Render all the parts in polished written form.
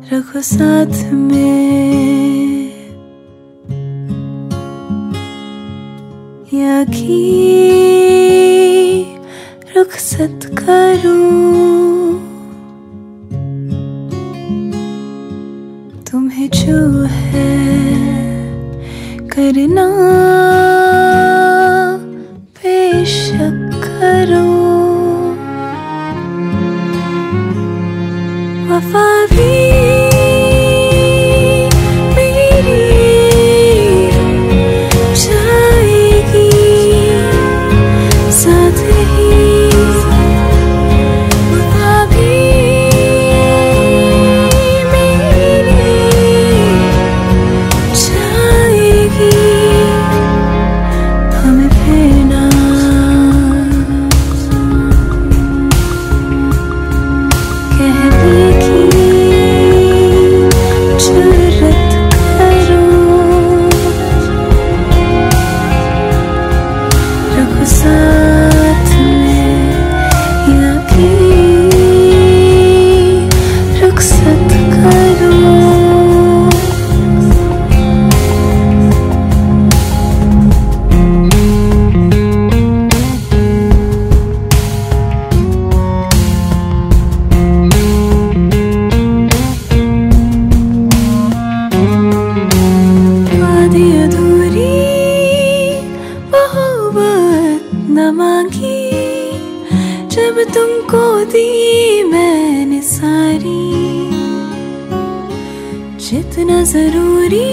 रखो साथ में, या कि रुखसत करूं तुम्हें जो है करना बेशक करो। वफा भी मेरी जाएगी साथ ही, वफा भी मेरी जाएगी हमें फेरना। कहने की जुर्रत करो, रखो साथ में, या कि रुखसत करो। न मांगी जब तुमको दी मैंने सारी, जितना जरूरी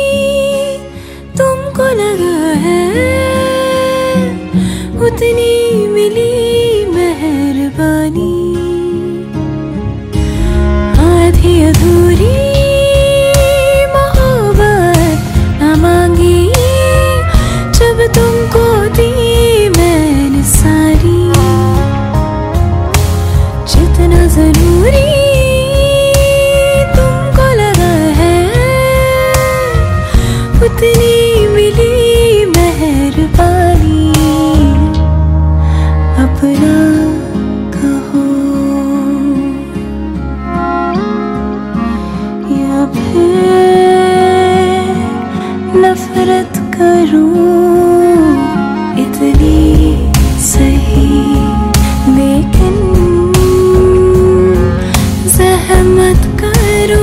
तुमको लगा है उतनी मिली मेहरबानी। आधी अधूरी मोहब्बत न मांगी जब तुमको दी मैंने सारी, जितना जरूरी तुमको लगा है उतनी मिली मेहरबानी। अपना कहो या फिर नफरत करूं, इतनी सही लेकिन ज़हमत करूं।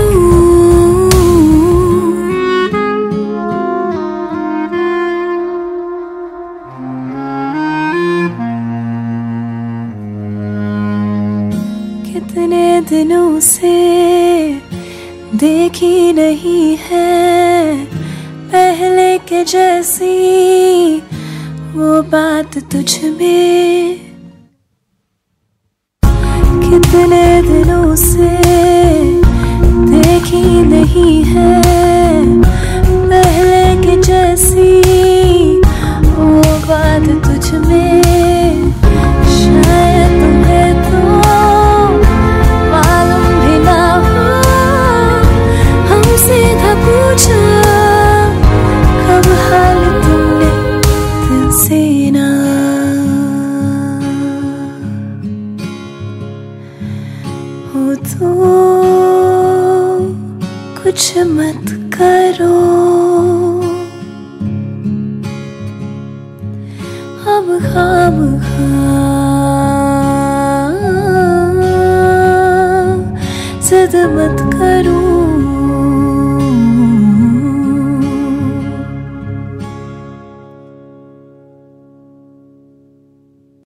कितने दिनों से देखी नहीं है पहले के जैसी वो बात तुझ में। कितने दिनों से देखी नहीं है पहले के जैसी वो बात तुझ में। शायद तुम्हें तो मालूम भी ना हो, हमसे था पूछा कब हाल तुमने दिल से ना। हो तो कुछ मत करो, अब खामखा जिद मत करो।